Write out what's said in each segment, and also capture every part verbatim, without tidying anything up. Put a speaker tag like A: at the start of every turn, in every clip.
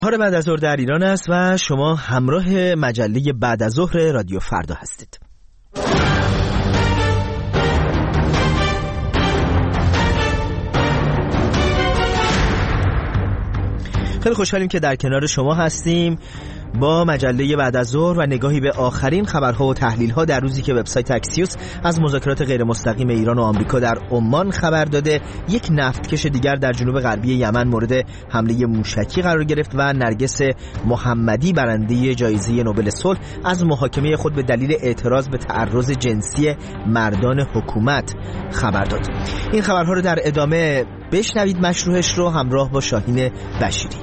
A: هار بعد از ظهر در ایران است و شما همراه مجله بعد از ظهر رادیو فردا هستید. خیلی خوشحالیم که در کنار شما هستیم با مجله بعد از ظهر و نگاهی به آخرین خبرها و تحلیل‌ها در روزی که وبسایت اکسیوس از مذاکرات غیر مستقیم ایران و آمریکا در عمان خبر داده. یک نفتکش دیگر در جنوب غربی یمن مورد حمله موشکی قرار گرفت و نرگس محمدی برنده جایزه نوبل صلح از محاکمه خود به دلیل اعتراض به تعرض جنسی مردان حکومت خبر داد. این خبرها رو در ادامه بشنوید مشروحش رو همراه با شاهین بشیری.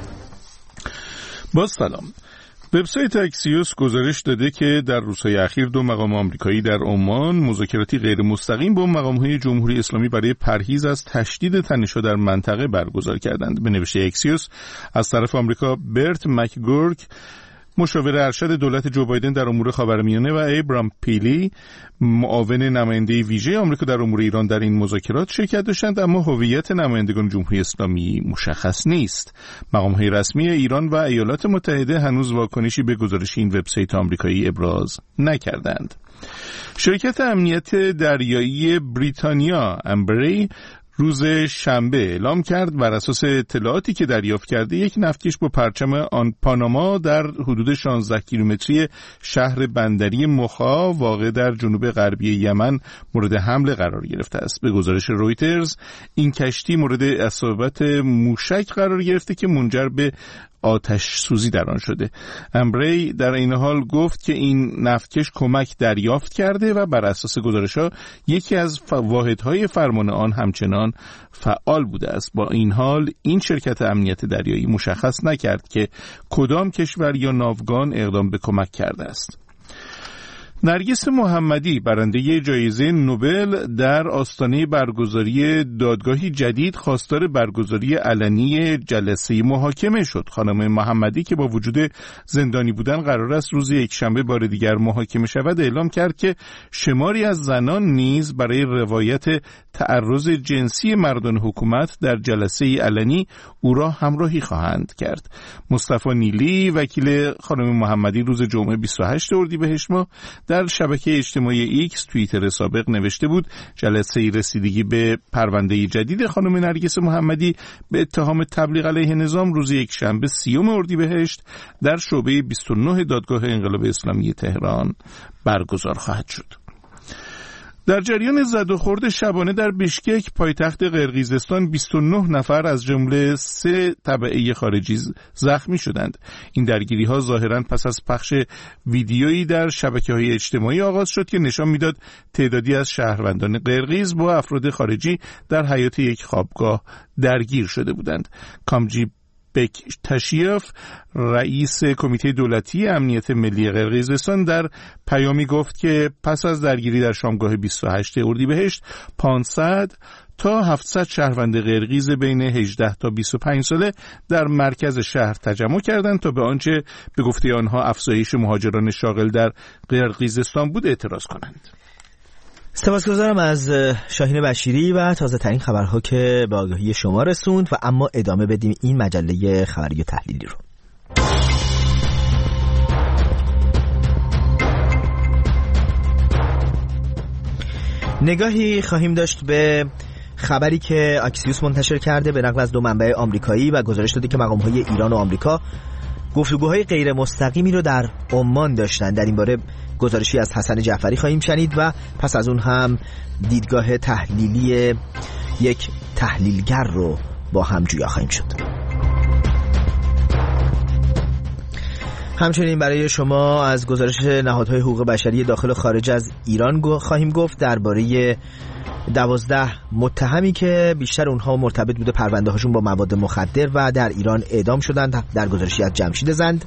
B: با سلام. وبسایت اکسیوس گزارش داده که در روزهای اخیر دو مقام آمریکایی در عمان مذاکراتی غیر مستقیم با مقام‌های جمهوری اسلامی برای پرهیز از تشدید تنش‌ها در منطقه برگزار کردند. به نوشته اکسیوس از طرف آمریکا برت مکگورک مشاور ارشد دولت جو بایدن در امور خاورمیانه و ایبرام پیلی معاون نماینده ویژه آمریکا در امور ایران در این مذاکرات شرکت داشتند، اما هویت نمایندگان جمهوری اسلامی مشخص نیست. مقام‌های رسمی ایران و ایالات متحده هنوز واکنشی به گزارش این وبسایت آمریکایی ابراز نکردند. شرکت امنیت دریایی بریتانیا امبری روز شنبه اعلام کرد بر اساس اطلاعاتی که دریافت کرده یک نفتکش با پرچم آن پاناما در حدود شانزده کیلومتری شهر بندری مخا واقع در جنوب غربی یمن مورد حمله قرار گرفته است. به گزارش رویترز این کشتی مورد اصابت موشک قرار گرفته که منجر به آتش سوزی در آن شده. امبری در این حال گفت که این نفتکش کمک دریافت کرده و بر اساس گزارش‌ها یکی از واحدهای فرمان آن همچنان فعال بوده است. با این حال این شرکت امنیت دریایی مشخص نکرد که کدام کشور یا ناوگان اقدام به کمک کرده است. نرگس محمدی برنده جایزه نوبل در آستانه برگزاری دادگاهی جدید خواستار برگزاری علنی جلسه محاکمه شد. خانم محمدی که با وجود زندانی بودن قرار است روز یکشنبه بار دیگر محاکمه شود، اعلام کرد که شماری از زنان نیز برای روایت تعرض جنسی مردان حکومت در جلسه علنی او را همراهی خواهند کرد. مصطفی نیلی وکیل خانم محمدی روز جمعه بیست و هشتم اردیبهشت ماه در شبکه اجتماعی ایکس توییتر سابق نوشته بود جلسه رسیدگی به پرونده جدید خانم نرگس محمدی به اتهام تبلیغ علیه نظام روز یکشنبه سیوم اردیبهشت در شعبه بیست و نه دادگاه انقلاب اسلامی تهران برگزار خواهد شد. در جریان زد و خورد شبانه در بشکک پایتخت قرقیزستان بیست و نه نفر از جمله سه تبعه خارجی زخمی شدند. این درگیری‌ها ظاهراً پس از پخش ویدیویی در شبکه‌های اجتماعی آغاز شد که نشان می‌داد تعدادی از شهروندان قرقیز با افراد خارجی در حیاط یک خوابگاه درگیر شده بودند. کامجی بکتشیف رئیس کمیته دولتی امنیت ملی قرقیزستان در پیامی گفت که پس از درگیری در شامگاه بیست و هشتم اردیبهشت پانصد تا هفتصد شهروند قرقیز بین هجده تا بیست و پنج ساله در مرکز شهر تجمع کردند تا به آنچه به گفته آنها افزایش مهاجران شاغل در قرقیزستان بود اعتراض کنند.
A: سپاسگزارم از شاهین بشیری و تازه ترین خبرها که به آگاهی شما رسوند و اما ادامه بدیم این مجله خبری و تحلیلی رو. نگاهی خواهیم داشت به خبری که اکسیوس منتشر کرده به نقل از دو منبع آمریکایی و گزارش داده که مقام‌های ایران و آمریکا گفتگوهای غیر مستقیمی رو در عمان داشتن. در این باره گزارشی از حسن جعفری خواهیم شنید و پس از اون هم دیدگاه تحلیلی یک تحلیلگر رو با هم جویا خواهیم شد. همچنین برای شما از گزارش نهادهای حقوق بشری داخل و خارج از ایران خواهیم گفت درباره دوازده متهمی که بیشتر اونها مرتبط بوده پرونده هاشون با مواد مخدر و در ایران اعدام شدند در گزارشی از جمشید زند.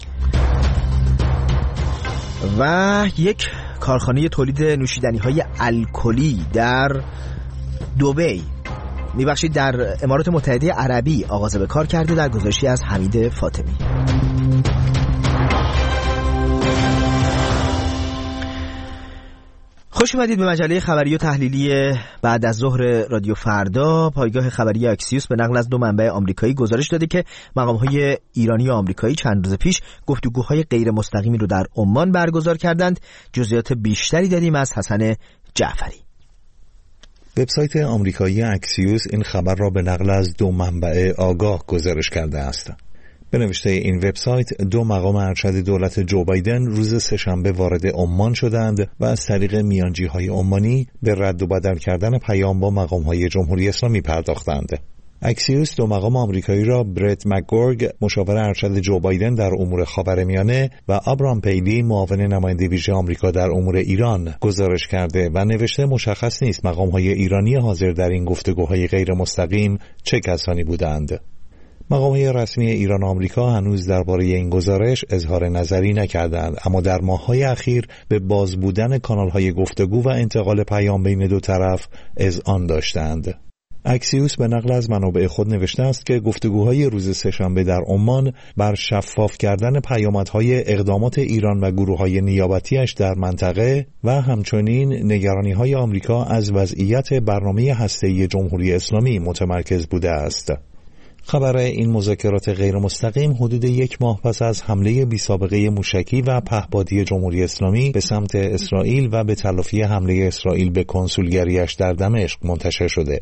A: و یک کارخانه تولید نوشیدنی های الکلی در دبی میبخشید در امارات متحده عربی آغاز به کار کرده در گزارشی از حمید فاطمی. خوش اومدید به مجله خبری و تحلیلی بعد از ظهر رادیو فردا. پایگاه خبری اکسیوس به نقل از دو منبع آمریکایی گزارش داده که مقام‌های ایرانی و آمریکایی چند روز پیش گفتگوهای غیر مستقیمی رو در عمان برگزار کردند. جزئیات بیشتری داریم از حسن جعفری.
C: وبسایت آمریکایی اکسیوس این خبر را به نقل از دو منبع آگاه گزارش کرده است. به نوشته این وبسایت، دو مقام ارشد دولت جو بایدن روز سه‌شنبه وارد عمان شدند و از طریق میانجی‌های عمانی به رد و بدل کردن پیام با مقام‌های جمهوری اسلامی پرداختند. اکسیوس دو مقام آمریکایی را برت مکگورگ، مشاور ارشد جو بایدن در امور خاورمیانه، و آبرام پیلی، معاون نماینده ویژه آمریکا در امور ایران، گزارش کرده و نوشته مشخص نیست مقام‌های ایرانی حاضر در این گفتگوهای غیر مستقیم چه کسانی بودند. مقام‌های رسمی ایران و آمریکا هنوز درباره این گزارش اظهار نظری نکردند، اما در ماه‌های اخیر به باز بودن کانال‌های گفتگو و انتقال پیام بین دو طرف اذعان داشتند. اکسیوس به نقل از منابع خود نوشته است که گفتگوهای روز سه‌شنبه در عمان بر شفاف کردن پیامدهای اقدامات ایران و گروه‌های نیابتیش در منطقه و همچنین نگرانی‌های آمریکا از وضعیت برنامه هسته‌ای جمهوری اسلامی متمرکز بوده است. خبر این مذاکرات غیر مستقیم حدود یک ماه پس از حمله بی‌سابقه موشکی و پهپادی جمهوری اسلامی به سمت اسرائیل و به تلافی حمله اسرائیل به کنسولگریش در دمشق منتشر شده.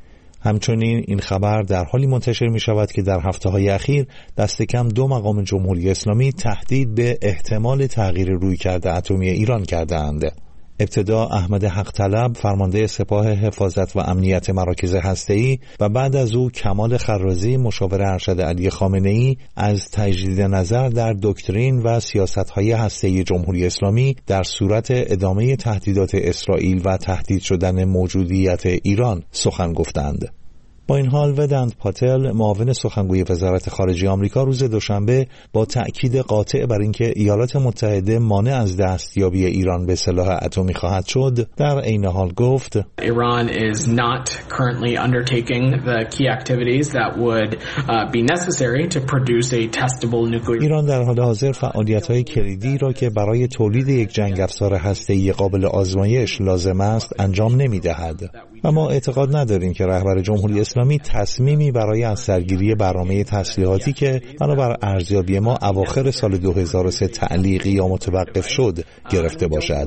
C: همچنین این خبر در حالی منتشر می شود که در هفته‌های اخیر دست کم دو مقام جمهوری اسلامی تهدید به احتمال تغییر رویکرد اتمی ایران کرده‌اند. ابتدا احمد حق طلب، فرمانده سپاه حفاظت و امنیت مراکز هسته‌ای، و بعد از او کمال خرازی، مشاور ارشد علی خامنه‌ای، از تجدید نظر در دکترین و سیاست‌های هسته‌ای جمهوری اسلامی در صورت ادامه تهدیدات اسرائیل و تهدید شدن موجودیت ایران سخن گفتند. با این حال ودانت پاتل، معاون سخنگوی وزارت خارجه آمریکا، روز دوشنبه با تأکید قاطع بر اینکه ایالات متحده مانع از دستیابی ایران به سلاح اتمی خواهد شد، در عین حال گفت
D: Iran is not currently undertaking the key activities that would uh, be necessary to produce a testable nuclear.
C: ایران در حال حاضر فعالیت‌های کلیدی را که برای تولید یک جنگ افزار هسته‌ای قابل آزمایش لازم است انجام نمی‌دهد و ما اعتقاد نداریم که رهبر جمهوری اسلامی تصمیمی برای از سرگیری برنامه تسلیحاتی که بنابر ارزیابی ما اواخر سال دو هزار و سه تعلیق یا متوقف شد گرفته باشد.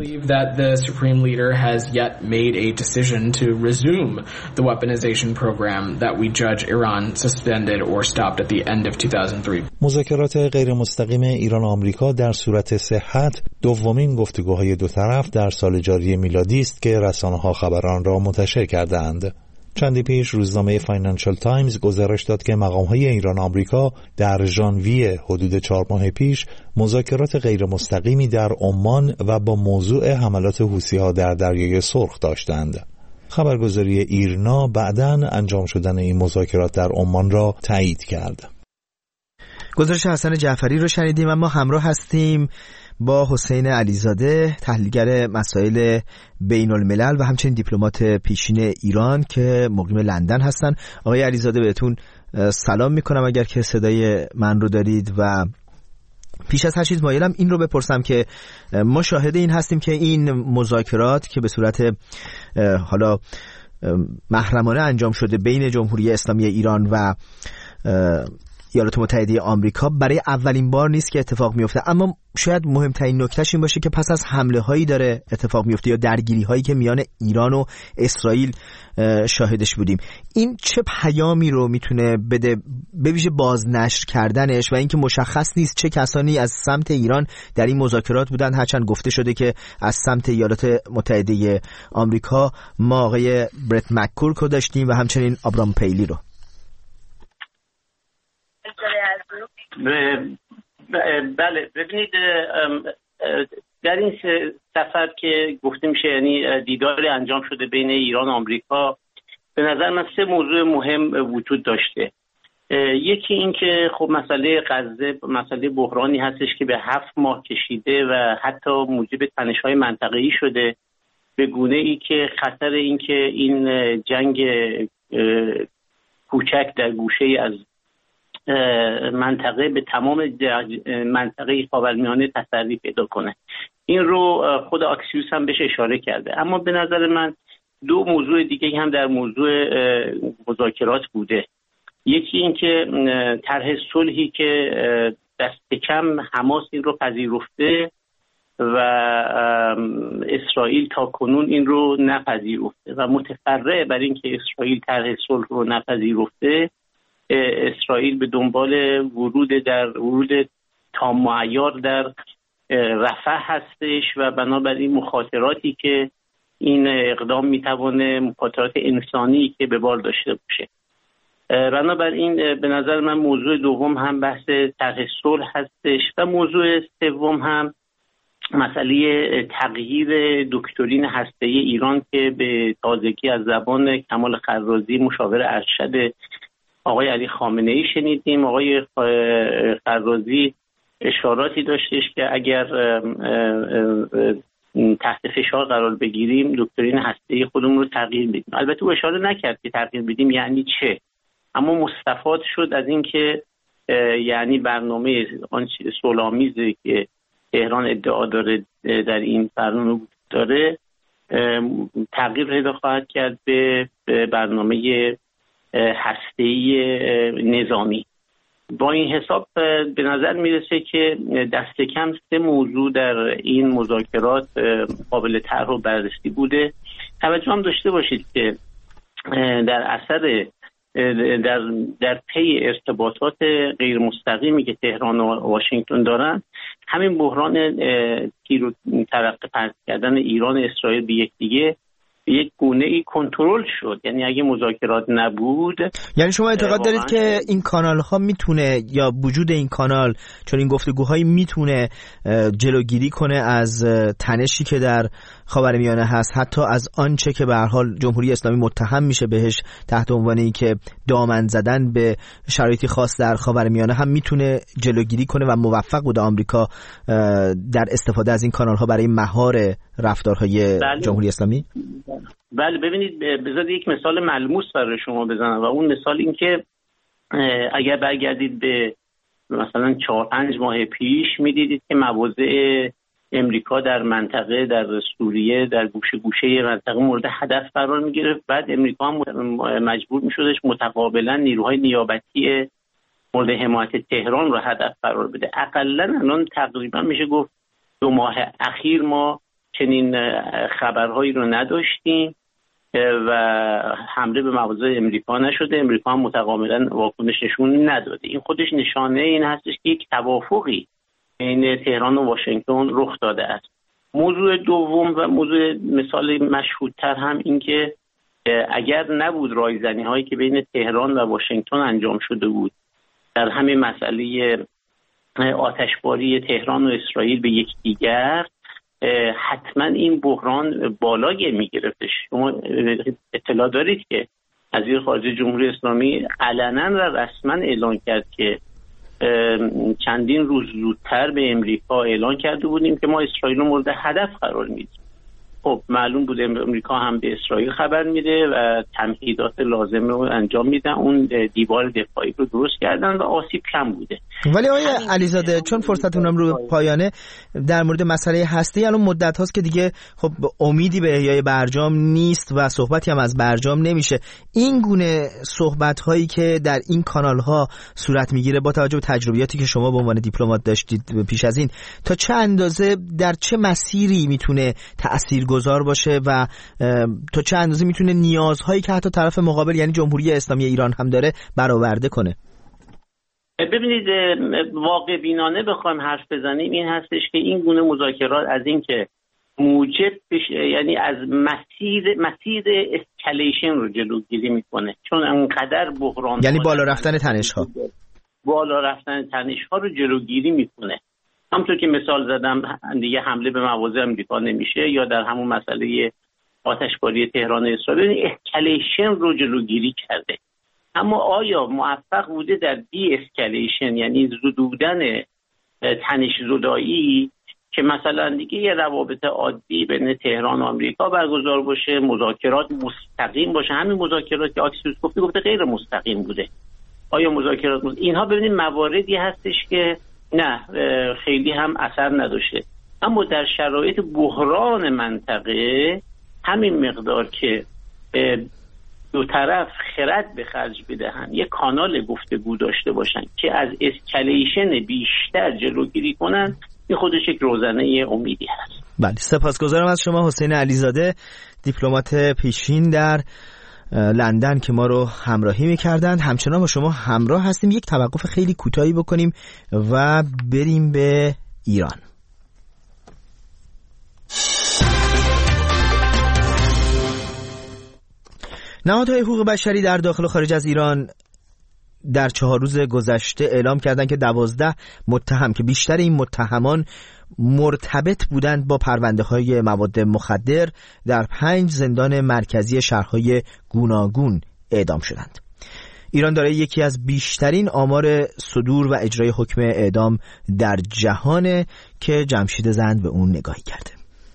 C: مذاکرات غیر مستقیم ایران و آمریکا در صورت صحت دومین گفتگوهای دو طرف در سال جاری میلادی است که رسانه‌ها خبران را منتشر کردند. چندی پیش روزنامه فاینانشال تایمز گزارش داد که مقام‌های ایران و آمریکا در ژانویه حدود چهار ماه پیش مذاکرات غیر مستقیمی در عمان و با موضوع حملات حوثی‌ها در دریای سرخ داشتند. خبرگزاری ایرنا بعداً انجام شدن این مذاکرات در عمان را تایید کرد.
A: گزارش حسن جعفری رو شنیدیم. اما همراه هستیم با حسین علیزاده، تحلیلگر مسائل بین الملل و همچنین دیپلمات پیشین ایران که مقیم لندن هستن. آقای علیزاده بهتون سلام میکنم اگر که صدای من رو دارید، و پیش از هر چیز مایلم این رو بپرسم که ما شاهد این هستیم که این مذاکرات که به صورت حالا محرمانه انجام شده بین جمهوری اسلامی ایران و ایالات متحده آمریکا برای اولین بار نیست که اتفاق میفته، اما شاید مهمترین نکتهش این باشه که پس از حمله هایی داره اتفاق میفته یا درگیری هایی که میان ایران و اسرائیل شاهدش بودیم. این چه پیامی رو میتونه بده، به ویژه بازنشر کردنش و اینکه مشخص نیست چه کسانی از سمت ایران در این مذاکرات بودن؟ هرچند گفته شده که از سمت ایالات متحده آمریکا ما آقای برت مکگورگ رو داشتیم و همچنین آبرام پیلی رو.
E: بله، ببینید در این سفر که گفته میشه یعنی دیدار انجام شده بین ایران و آمریکا، به نظر من سه موضوع مهم وجود داشته. یکی این که خب مسئله غزه مسئله بحرانی هستش که به هفت ماه کشیده و حتی موجب تنش‌های منطقه‌ای شده، به گونه ای که خطر این که این جنگ کوچک در گوشه از منطقه به تمام منطقه خاورمیانه تسری پیدا کنه. این رو خود اکسیوس هم بهش اشاره کرده. اما به نظر من دو موضوع دیگه هم در موضوع مذاکرات بوده. یکی این که طرح صلحی که دست کم حماس این رو پذیرفته و اسرائیل تا کنون این رو نپذیرفته و متفرع بر این که اسرائیل طرح صلح رو نپذیرفته، اسرائیل به دنبال ورود در ورود تام و عیار در رفح هستش و بنابراین مخاطراتی که این اقدام میتوانه مخاطرات انسانی که به بار داشته باشه. بنابراین به نظر من موضوع دوم هم بحث طرح صلح هستش و موضوع سوم هم مسئله تغییر دکترین هسته‌ای ایران که به تازگی از زبان کمال خرازی مشاور ارشد آقای علی خامنه‌ای شنیدیم. آقای خرازی اشاراتی داشتش که اگر تحت فشار قرار بگیریم دکترین هسته‌ای خودمون رو تغییر بدیم. البته او اشاره نکرد که تغییر بدیم یعنی چه، اما مستفاد شد از این که یعنی برنامه آن صلح‌آمیزی که تهران ادعا داره در این برنامه داره تغییر پیدا خواهد کرد به برنامه هسته‌ای نظامی. با این حساب به نظر میرسه که دست کم سه موضوع در این مذاکرات قابل طرح و بررسی بوده. توجه هم داشته باشید که در اثر در در پی ارتباطات غیر مستقیمی که تهران و واشنگتن دارن، همین بحران تیر و ترقه پرت کردن ایران و اسرائیل به یکدیگه به یک گونه ای کنترل شد. یعنی اگه مذاکرات نبود،
A: یعنی شما اعتقاد دارید که این کانال ها میتونه یا وجود این کانال چون این گفتگوهایی میتونه جلوگیری کنه از تنشی که در خاورمیانه هست، حتی از آنچه که به هر حال جمهوری اسلامی متهم میشه بهش تحت عنوان این که دامن زدن به شرایطی خاص در خاورمیانه هم میتونه جلوگیری کنه و موفق بوده آمریکا در استفاده از این کانال ها برای مهار رفتارهای بله. جمهوری اسلامی؟
E: بله ببینید، بذارید یک مثال ملموس برای شما بزنم و اون مثال این که اگر برگردید به مثلا چهار پنج ماه پیش میدیدید که مواضع امریکا در منطقه، در سوریه، در گوشه گوشه منطقه مورد هدف قرار میگرفت. بعد امریکا هم مجبور میشدش متقابلا نیروهای نیابتی مورد حمایت تهران رو هدف قرار بده. اقلا الان تقریبا میشه گفت دو ماه اخیر ما چنین خبرهایی رو نداشتیم و حمله به مواضع امریکا نشده، امریکا هم متقابلا واکنش نشون نداده. این خودش نشانه این هستش که یک توافقی بین تهران و واشنگتن رخ داده است. موضوع دوم و موضوع مثال مشهودتر هم این که اگر نبود رایزنی هایی که بین تهران و واشنگتن انجام شده بود در همین مسئله آتشباری تهران و اسرائیل به یکدیگر، حتما این بحران بالای میگرفتش. شما اطلاع دارید که وزیر خارجه جمهوری اسلامی علنا و رسما اعلان کرد که چندین روز زودتر به امریکا اعلان کرده بودیم که ما اسرائیل رو مورد هدف قرار میدیم. خب معلوم بود امریکا هم به اسرائیل خبر میده و تمهیدات لازم رو انجام میدن. اون دیوار دفاعی رو درست کردن و آسیب کم بوده.
A: ولی آقای علیزاده، چون فرصتونم رو پایانه، در مورد مسئله هستی الان مدت هاست که دیگه خب امیدی به احیای برجام نیست و صحبتی هم از برجام نمیشه. این گونه صحبت هایی که در این کانال ها صورت میگیره با توجه به تجربیاتی که شما به عنوان دیپلمات داشتید پیش از این، تا چه اندازه در چه مسیری میتونه تأثیر گذار باشه و تا چه اندازه میتونه نیازهایی که حتی طرف مقابل یعنی جمهوری اسلامی ایران هم داره برآورده کنه؟
E: ببینید، واقع بینانه بخوایم حرف بزنیم این هستش که این گونه مذاکرات از این که موجب بشه، یعنی از مسیر مسیر اسکالیشن رو جلوگیری میکنه، چون انقدر بحران
A: یعنی بالا رفتن تنش ها
E: بالا رفتن تنش ها رو جلوگیری میکنه. همونطور که مثال زدم دیگه حمله به مواضع امریکا نمیشه، یا در همون مسئله آتشباری تهران و اسرائیل اسکالیشن رو جلوگیری کرده. اما آیا موفق بوده در دی اسکالیشن، یعنی زدودن تنش زدایی که مثلا دیگه یه روابط عادی بین تهران و آمریکا برگزار باشه، مذاکرات مستقیم باشه؟ همین مذاکرات که اکسیوس گفته گفته غیر مستقیم بوده. آیا مذاکرات مست... اینها ببینید مواردی هستش که نه خیلی هم اثر نداشته. اما در شرایط بحران منطقه همین مقدار که دو طرف خرد به خرج بدهن، یک کانال گفتگو داشته باشن که از اسکالیشن بیشتر جلوگیری کنن، این خودش یک روزنه امیدی هست.
A: بله، سپاسگزارم از شما حسین علیزاده، دیپلمات پیشین در لندن که ما رو همراهی می‌کردند. همچنان با شما همراه هستیم. یک توقف خیلی کوتاهی بکنیم و بریم به ایران. نهادهای حقوق بشری در داخل و خارج از ایران در چهار روز گذشته اعلام کردند که دوازده متهم که بیشتر این متهمان مرتبط بودند با پرونده‌های مواد مخدر در پنج زندان مرکزی شهرهای گوناگون اعدام شدند. ایران دارای یکی از بیشترین آمار صدور و اجرای حکم اعدام در جهانه که جمشید زند به اون نگاهی کرده.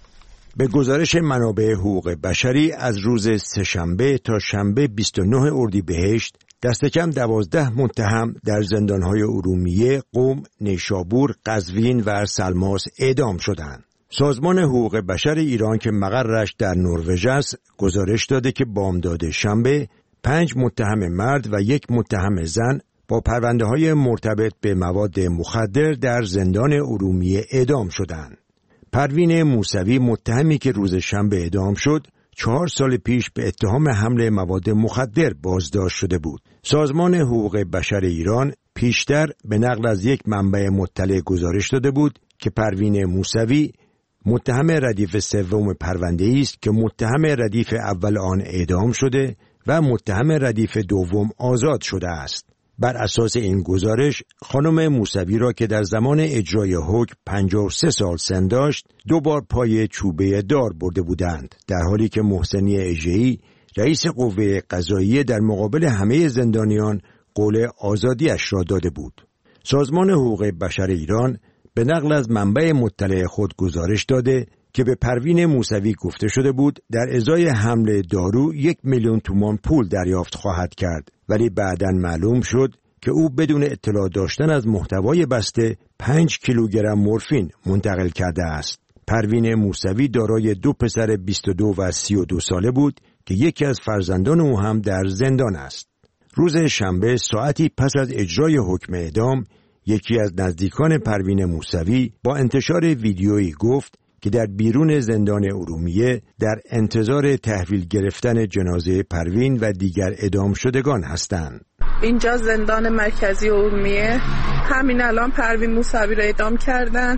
F: به گزارش منابع حقوق بشری از روز سه‌شنبه تا شنبه بیست و نه اردیبهشت دست کم دوازده متهم در زندانهای ارومیه، قم، نیشابور، قزوین و سلماس اعدام شدند. سازمان حقوق بشر ایران که مقرش در نروژ است، گزارش داده که بامداد شنبه پنج متهم مرد و یک متهم زن با پرونده‌های مرتبط به مواد مخدر در زندان ارومیه اعدام شدند. پروین موسوی متهمی که روز شنبه اعدام شد، چهار سال پیش به اتهام حمل مواد مخدر بازداشت شده بود. سازمان حقوق بشر ایران پیشتر به نقل از یک منبع مطلع گزارش داده بود که پروین موسوی متهم ردیف سوم پرونده‌ای است که متهم ردیف اول آن اعدام شده و متهم ردیف دوم آزاد شده است. بر اساس این گزارش خانم موسوی را که در زمان اجرای حکم پنجاه و سه سال سن داشت، دو بار پای چوبه دار برده بودند، در حالی که محسنی اژه‌ای رئیس قوه قضاییه در مقابل همه زندانیان قول آزادیش را داده بود. سازمان حقوق بشر ایران به نقل از منبع مطلع خود گزارش داده که به پروین موسوی گفته شده بود در ازای حمل دارو یک میلیون تومان پول دریافت خواهد کرد، ولی بعداً معلوم شد که او بدون اطلاع داشتن از محتوای بسته پنج کیلوگرم مورفین منتقل کرده است. پروین موسوی دارای دو پسر بیست و دو و سی و دو ساله بود که یکی از فرزندان او هم در زندان است. روز شنبه ساعتی پس از اجرای حکم اعدام، یکی از نزدیکان پروین موسوی با انتشار ویدیویی گفت که در بیرون زندان ارومیه در انتظار تحویل گرفتن جنازه پروین و دیگر اعدام شدگان هستند.
G: اینجا زندان مرکزی ارومیه، همین الان پروین موسوی را اعدام کردن.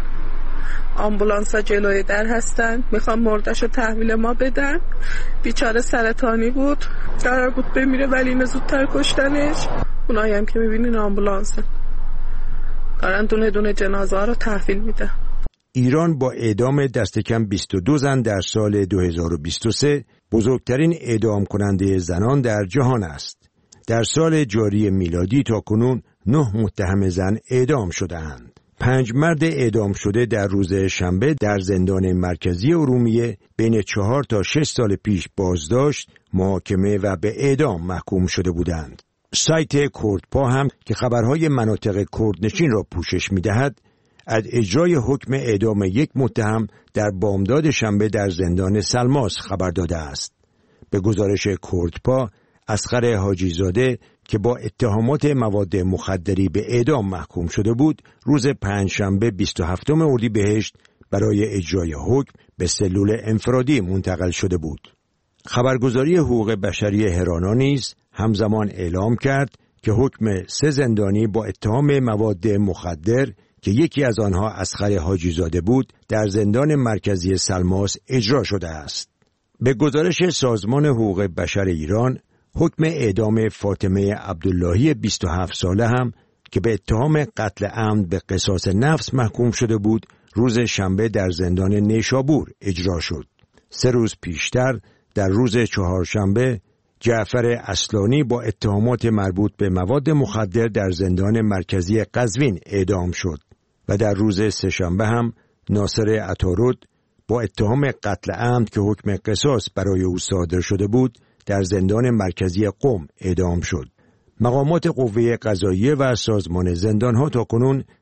G: آمبولانس‌ها جلوی در هستن، میخوام مردش رو تحویل ما بدن. بیچاره سرطانی بود، قرار بود بمیره ولی اینو زودتر کشتنش. اونایی هم که میبینین آمبولانس دارن دونه دونه جنازه ها رو تحویل میدن.
F: ایران با اعدام دست کم بیست و دو زن در سال دو هزار و بیست و سه بزرگترین اعدام کننده زنان در جهان است. در سال جاری میلادی تا کنون نه متهم زن اعدام شده‌اند. پنج مرد اعدام شده در روز شنبه در زندان مرکزی ارومیه بین چهار تا شش سال پیش بازداشت، محاکمه و به اعدام محکوم شده بودند. سایت کردپا هم که خبرهای مناطق کردنشین را پوشش می‌دهد، از اجرای حکم اعدام یک متهم در بامداد شنبه در زندان سلماس خبر داده است. به گزارش کردپا، اصغر حاجیزاده که با اتهامات مواد مخدری به اعدام محکوم شده بود، روز پنجشنبه بیست و هفتم اردیبهشت برای اجرای حکم به سلول انفرادی منتقل شده بود. خبرگزاری حقوق بشری هرانا نیز همزمان اعلام کرد که حکم سه زندانی با اتهام مواد مخدر که یکی از آنها اصغر حاجیزاده بود در زندان مرکزی سلماس اجرا شده است. به گزارش سازمان حقوق بشر ایران، حکم اعدام فاطمه عبداللهی بیست و هفت ساله هم که به اتهام قتل عمد به قصاص نفس محکوم شده بود، روز شنبه در زندان نیشابور اجرا شد. سه روز پیشتر در روز چهارشنبه جعفر اصلانی با اتهامات مربوط به مواد مخدر در زندان مرکزی قزوین اعدام شد و در روز سه‌شنبه هم ناصر عطارد با اتهام قتل عمد که حکم قصاص برای او صادر شده بود در زندان مرکزی قم اعدام شد. مقامات قوه قضاییه و سازمان زندانها تاکنون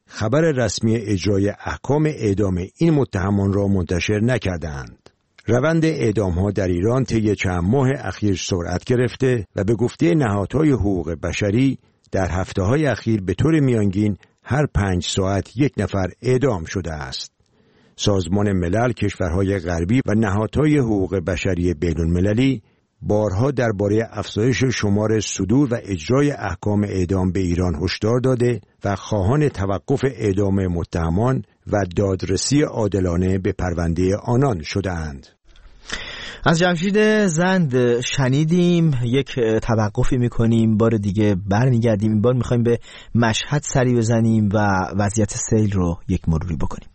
F: خبر رسمی اجرای احکام اعدام این متهمان را منتشر نکردند. روند اعدام‌ها در ایران طی چند ماه اخیر سرعت گرفته و به گفته نهادهای حقوق بشری در هفته‌های اخیر به طور میانگین هر پنج ساعت یک نفر اعدام شده است. سازمان ملل، کشورهای غربی و نهادهای حقوق بشری بین‌المللی بارها درباره افزایش شمار صدور و اجرای احکام اعدام به ایران هشدار داده و خواهان توقف اعدام متهمان و دادرسی عادلانه به پرونده آنان شده‌اند.
A: از جمشید زند شنیدیم، یک توقفی میکنیم، بار دیگه برمیگردیم. این بار میخوایم به مشهد سری بزنیم و وضعیت سیل رو یک مروری بکنیم.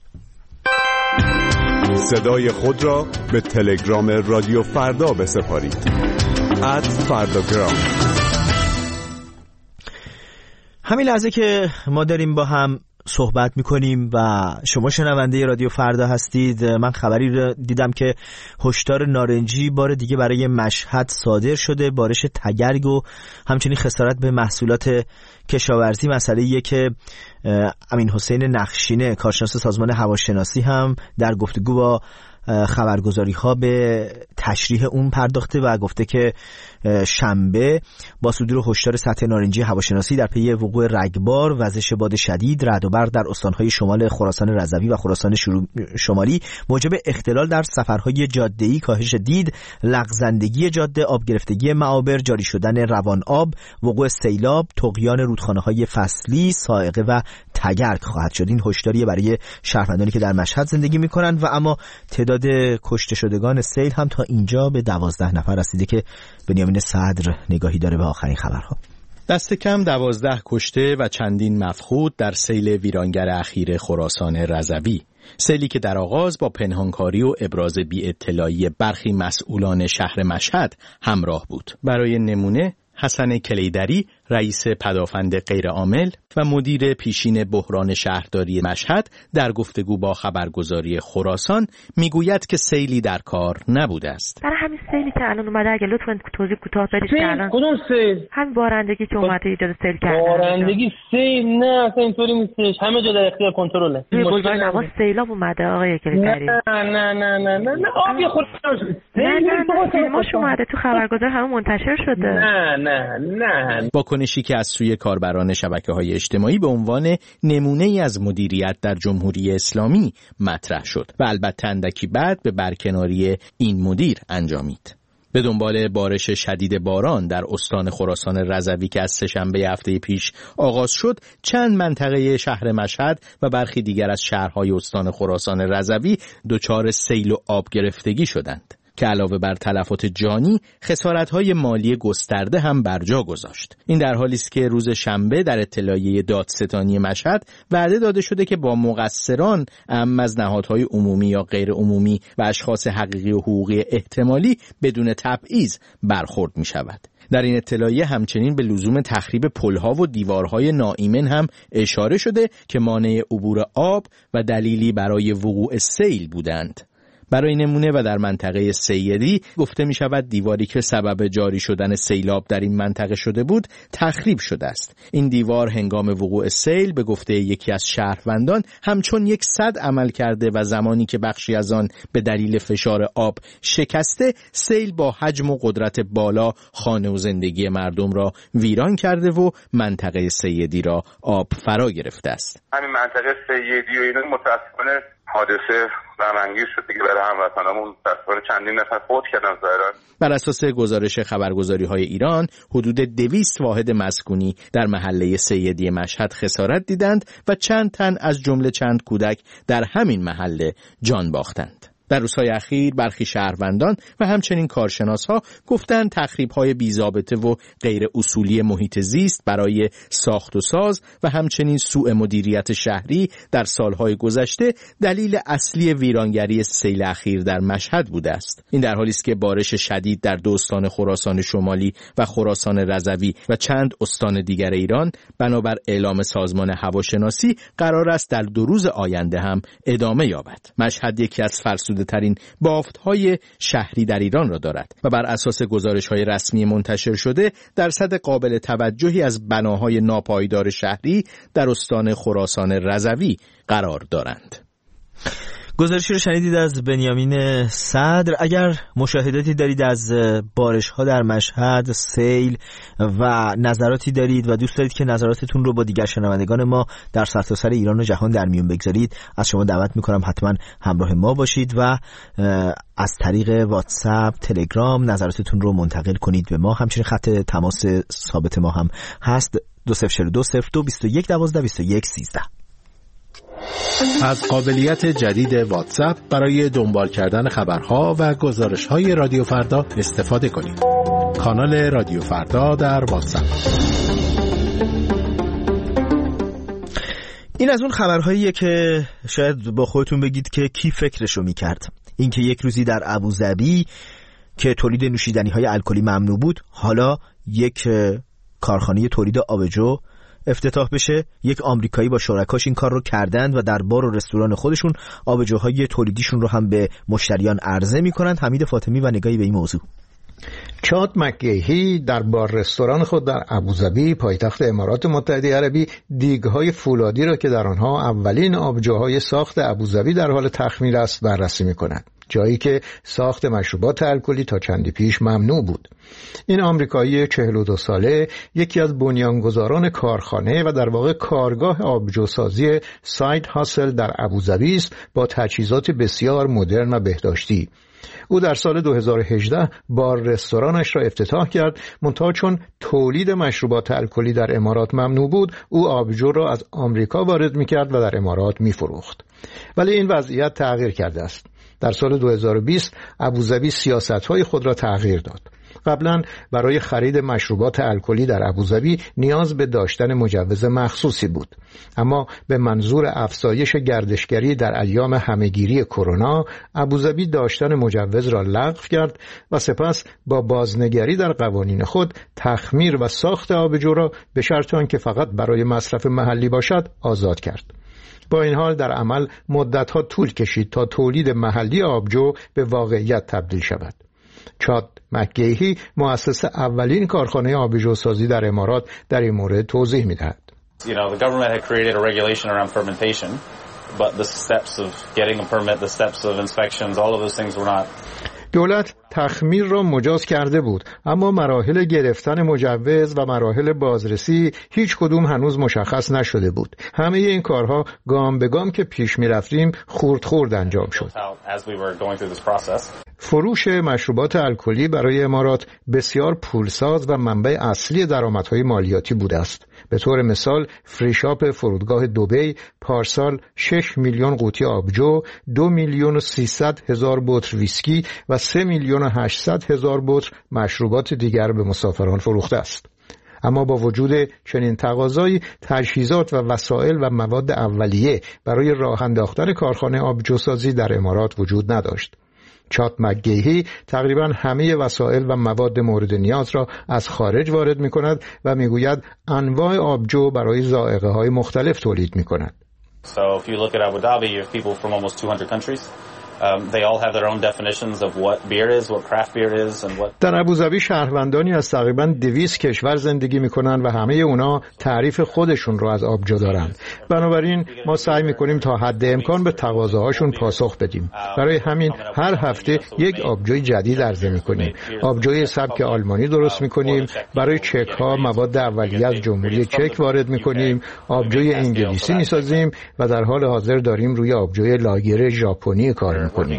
H: صدای خود را به تلگرام رادیو فردا بسپارید. ات فرداگرام.
A: همین لحظه که ما داریم با هم صحبت میکنیم و شما شنونده رادیو فردا هستید، من خبری رو دیدم که هشدار نارنجی بار دیگه برای مشهد صادر شده. بارش تگرگ و همچنین خسارت به محصولات کشاورزی مسئله‌ایه که امین حسین نخشینه، کارشناس سازمان هواشناسی، هم در گفتگو با خبرگزاری ها به تشریح اون پرداخته و گفته که شنبه با صدور هشدار سطح نارنجی هواشناسی در پی وقوع رگبار، وزش باد شدید، رعد و برق در استانهای شمال خراسان رضوی و خراسان شمالی موجب اختلال در سفرهای جاده‌ای، کاهش دید، لغزندگی جاده، آب گرفتگی معابر، جاری شدن روان آب، وقوع سیلاب، طغیان رودخانه‌های فصلی، صاعقه و تگرگ خواهد شد. این هشداریه برای شهروندانی که در مشهد زندگی می‌کنند و اما تعداد کشته شدگان سیل هم تا اینجا به دوازده نفر رسیده که بنیامین صدر نگاهی داره به آخرین خبرها.
I: دست کم دوازده کشته و چندین مفقود در سیل ویرانگر اخیر خراسان رضوی. سیلی که در آغاز با پنهانکاری و ابراز بی اطلاعی برخی مسئولان شهر مشهد همراه بود. برای نمونه حسن کلیدری، رئیس پدافند غیرعامل و مدیر پیشین بحران شهرداری مشهد، در گفتگو با خبرگزاری خراسان میگوید که سیلی در کار نبوده است.
J: برای همین سیلی که الان اومده، اگه لطفاً توضیح کوتاه بدید که الان
K: کدوم سیل؟
J: همین بارندگی که اومده ایجاد سیل کرده.
K: بارندگی سیل نه، اصلا اینطوری نیستش، همه جا در اختیار کنترله.
J: بلوار نواز سیلاب اومده آقای کلیدری.
K: نه نه نه نه نه نه آبی خود
J: نه نه فیلماش اومده تو خبرگزاری همه منتشر شده.
K: نه نه نه.
I: واکنشی که از سوی کاربران شبکه‌های اجتماعی به عنوان نمونه‌ای از مدیریت در جمهوری اسلامی مطرح شد و البته اندکی بعد به برکناری این مدیر انجامید. به دنبال بارش شدید باران در استان خراسان رضوی که از سه‌شنبه هفته پیش آغاز شد، چند منطقه شهر مشهد و برخی دیگر از شهرهای استان خراسان رضوی دچار سیل و آب گرفتگی شدند که علاوه بر تلفات جانی، خسارت‌های مالی گسترده هم بر جا گذاشت. این در حالی است که روز شنبه در اطلاعیه دادستانی مشهد وعده داده شده که با مقصران، اعم از نهادهای عمومی یا غیر عمومی و اشخاص حقیقی و حقوقی احتمالی، بدون تبعیض برخورد می‌شود. در این اطلاعیه همچنین به لزوم تخریب پل‌ها و دیوارهای ناایمن هم اشاره شده که مانع عبور آب و دلیلی برای وقوع سیل بودند. برای نمونه و در منطقه سیدی گفته می شود دیواری که سبب جاری شدن سیلاب در این منطقه شده بود تخریب شده است. این دیوار هنگام وقوع سیل به گفته یکی از شهروندان همچون یک سد عمل کرده و زمانی که بخشی از آن به دلیل فشار آب شکسته، سیل با حجم و قدرت بالا خانه و زندگی مردم را ویران کرده و منطقه سیدی را آب فرا گرفته است.
L: همین منطقه سیدی و اینا متأسفانه حادثه غم‌انگیز شد دیگه برای هموطنامون، متأسفانه چندین نفر فوت کردن ظاهرا.
I: بر اساس گزارش خبرگزاری‌های ایران، حدود دویست واحد مسکونی در محله سیدی مشهد خسارت دیدند و چند تن از جمله چند کودک در همین محله جان باختند. در روزهای اخیر برخی شهروندان و همچنین کارشناس‌ها گفتند تخریب‌های بی‌ضابطه و غیر اصولی محیط زیست برای ساخت و ساز و همچنین سوء مدیریت شهری در سالهای گذشته دلیل اصلی ویرانگری سیل اخیر در مشهد بوده است. این در حالی است که بارش شدید در دو استان خراسان شمالی و خراسان رضوی و چند استان دیگر ایران بنابر اعلام سازمان هواشناسی قرار است در دو روز آینده هم ادامه یابد. مشهد یکی از فرسودگی‌های آسوده ترین بافت‌های شهری در ایران را دارد و بر اساس گزارش‌های رسمی منتشر شده درصد قابل توجهی از بناهای ناپایدار شهری در استان خراسان رضوی قرار دارند.
A: گزارشی رو شنیدید از بنیامین صدر. اگر مشاهداتی دارید از بارش‌ها در مشهد، سیل و نظراتی دارید و دوست دارید که نظراتتون رو با دیگر شنوندگان ما در سرتاسر ایران و جهان در میون بگذارید، از شما دعوت می‌کنم حتما همراه ما باشید و از طریق واتساپ، تلگرام نظراتتون رو منتقل کنید به ما. همچنین خط تماس ثابت ما هم هست دو صفر چهار دو صفر دو بیست و یک دوازده بیست و یک سیزده.
M: از قابلیت جدید واتساپ برای دنبال کردن خبرها و گزارش‌های رادیو فردا استفاده کنید. کانال رادیو فردا در واتساپ.
A: این از اون خبرهاییه که شاید با خودتون بگید که کی فکرشو میکرد. این که یک روزی در ابوظبی که تولید نوشیدنی‌های الکلی ممنوع بود، حالا یک کارخانه تولید آبجو افتتاح بشه. یک آمریکایی با شرکاش این کار رو کردند و در بار و رستوران خودشون آبجوهای تولیدیشون رو هم به مشتریان عرضه میکنند. حمید فاطمی و نگاهی به این موضوع.
N: چاد مکگیهی در بار رستوران خود در ابوظبی پایتخت امارات متحده عربی دیگ‌های فولادی را که در آنها اولین آبجوهای ساخت ابوظبی در حال تخمیر است بررسی می‌کند، جایی که ساخت مشروبات الکلی تا چندی پیش ممنوع بود. این آمریکایی چهل و دو ساله یکی از بنیانگذاران کارخانه و در واقع کارگاه آبجوسازی ساید هاسل در ابوظبی است با تجهیزات بسیار مدرن و بهداشتی. او در سال دو هزار و هجده بار رستورانش را افتتاح کرد، منتها چون تولید مشروبات الکلی در امارات ممنوع بود، او آبجو را از آمریکا وارد می‌کرد و در امارات می‌فروخت. ولی این وضعیت تغییر کرده است. در سال دو هزار و بیست ابوظبی سیاست‌های خود را تغییر داد. قبلا برای خرید مشروبات الکلی در ابوظبی نیاز به داشتن مجوز مخصوصی بود، اما به منظور افزایش گردشگری در ایام همهگیری کرونا، ابوظبی داشتن مجوز را لغو کرد و سپس با بازنگری در قوانین خود تخمیر و ساخت آبجو را به شرط آنکه فقط برای مصرف محلی باشد آزاد کرد. با این حال در عمل مدت‌ها طول کشید تا تولید محلی آبجو به واقعیت تبدیل شود. چاد مکگیهی مؤسس اولین کارخانه آبجوسازی در امارات در این مورد توضیح می‌دهد.
O: You know, the government had created a regulation around fermentation, but the steps of getting a permit, the steps of inspections, all of those things were not.
N: دولت تخمیر را مجاز کرده بود، اما مراحل گرفتن مجوز و مراحل بازرسی هیچ کدوم هنوز مشخص نشده بود. همه این کارها گام به گام که پیش می رفتیم خورد خورد انجام شد. فروش مشروبات الکلی برای امارات بسیار پولساز و منبع اصلی درآمدهای مالیاتی بوده است. به طور مثال فریشاپ فرودگاه دبی پارسال شش میلیون قوطی آبجو، دو میلیون و سیصد هزار بطر ویسکی و سه میلیون و هشتصد هزار بطر مشروبات دیگر به مسافران فروخته است. اما با وجود چنین تقاضایی، تجهیزات و وسایل و مواد اولیه برای راه انداختن کارخانه آبجوسازی در امارات وجود نداشت. چاد مکگیهی تقریبا همه وسایل و مواد مورد نیاز را از خارج وارد می کند و می گوید انواع آبجو برای ذائقه های مختلف تولید می کند.
O: So if you look at Abu Dhabi, you have people from almost two hundred countries. Um, they all have their own definitions of what beer is, what craft beer is and what.
N: در ابوظبی شهروندانی از تقریباً دویست کشور زندگی می‌کنند و همه اونا تعریف خودشون رو از آبجو دارند. بنابراین ما سعی می‌کنیم تا حد امکان به تقاضاهاشون پاسخ بدیم. برای همین هر هفته یک آبجوی جدید عرضه می‌کنیم. آبجوی سبک آلمانی درست می‌کنیم، برای چک‌ها مواد اولیه از جمهوری چک وارد می‌کنیم، آبجوی انگلیسی می‌سازیم و در حال حاضر داریم روی آبجوی لاگر ژاپنی کار می‌کنیم.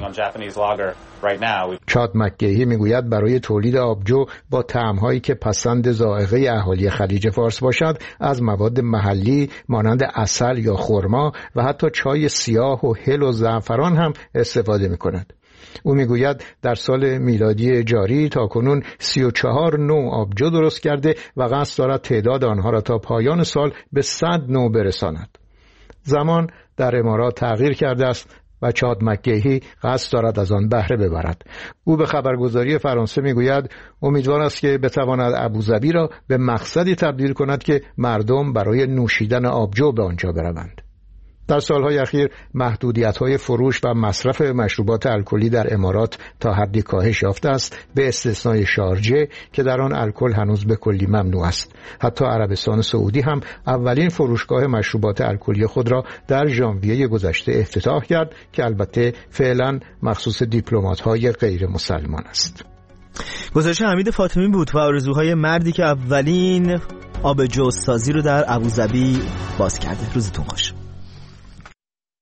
N: چاد مکگیهی میگوید برای تولید آبجو با طعم‌هایی که پسند ذائقه اهالی خلیج فارس باشد، از مواد محلی مانند عسل یا خرما و حتی چای سیاه و هل و زعفران هم استفاده می‌کند. او میگوید در سال میلادی جاری تاکنون سی و چهار نوع آبجو درست کرده و قصد دارد تعداد آنها را تا پایان سال به صد نوع برساند. زمان در امارات تغییر کرده است و چاد مکگیهی قصد دارد از آن بهره ببرد. او به خبرگزاری فرانسه میگوید امیدوار است که بتواند ابوظبی را به مقصدی تبدیل کند که مردم برای نوشیدن آبجو به آنجا بروند. در سالهای اخیر محدودیت‌های فروش و مصرف مشروبات الکلی در امارات تا حدی کاهش یافته است، به استثنای شارجه که در آن الکل هنوز به کلی ممنوع است. حتی عربستان سعودی هم اولین فروشگاه مشروبات الکلی خود را در ژانویه گذشته افتتاح کرد که البته فعلا مخصوص دیپلمات‌های غیر مسلمان است.
A: گزارش حمید فاطمی بود و آرزوهای مردی که اولین آبجو سازی رو در ابوظبی باز کرده. روزتون خوش.